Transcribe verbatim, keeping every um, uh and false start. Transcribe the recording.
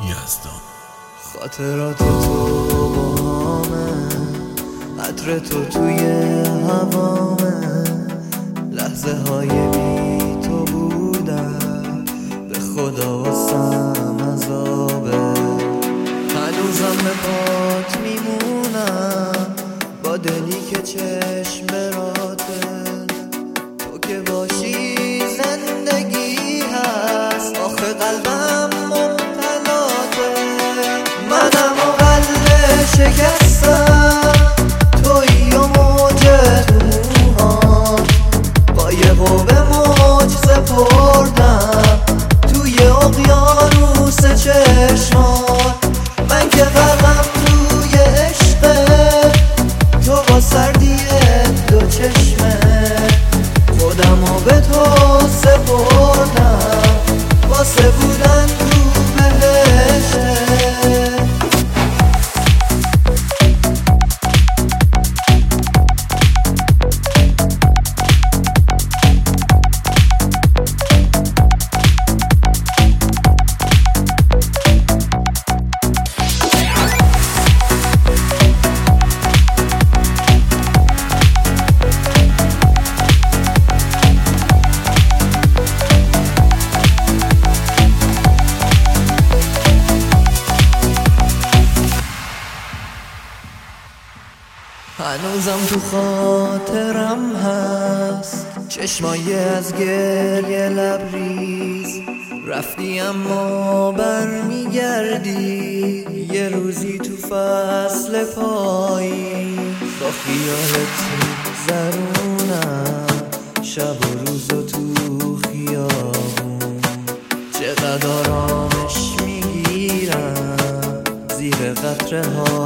یزدان. خاطرات تو با همه، عطر تو توی هوامه، لحظه های بی تو بودن به خدا واسم عذابه. هنوزم به پات میمونم با دلی که چشم براته، تو که باشی زندگی هست، آخه قلبم مبتلاته. منم و قلب شکستم، تویی و موج تو موهام، با یه قوه موج سپردم توی اقیانوس چشمات. من که غرقم توی عشقه، تو با سردی دو چشمه، خودمو به تو سپردم واسه بودن تو بهشه. هنوزم تو خاطرم هست چشمای از گریه لبریز، رفتی اما برمیگردی یه روزی تو فصل پاییز. با خیالت زرونم شب و روز و تو خیابون، چقدر آرامش میگیرم زیر قطره ها